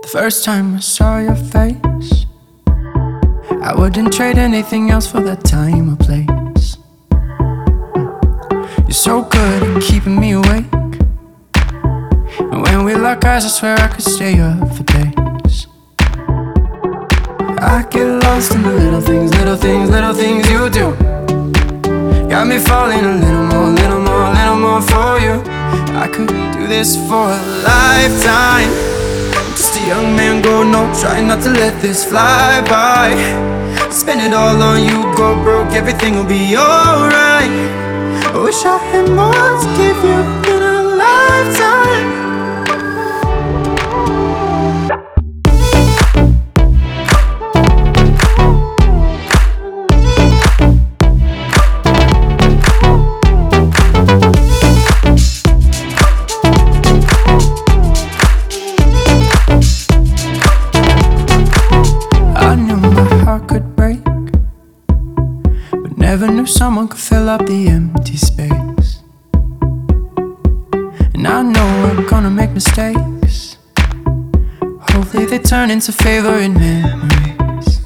The first time I saw your face, I wouldn't trade anything else for that time or place. You're so good at keeping me awake, and when we lock eyes I swear I could stay up for days. I get lost in the little things, little things, little things you do. Got me falling a little more, little more, little more for you. I could do this for a lifetime. Just a young man going on, trying not to let this fly by. Spend it all on you, go broke, everything will be alright. I wish I had more to give you in a lifetime. Never knew someone could fill up the empty space. And I know we're gonna make mistakes. Hopefully they turn into favorite memories.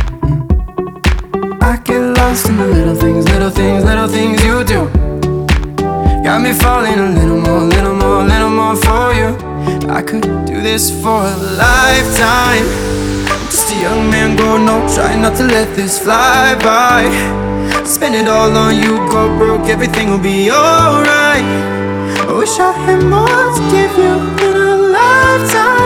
I get lost in the little things, little things, little things you do. Got me falling a little more, little more, little more for you. I could do this for a lifetime. Just a young man going on, trying not to let this fly by. Spend it all on you, go broke, everything will be alright. I wish I had more to give you in a lifetime.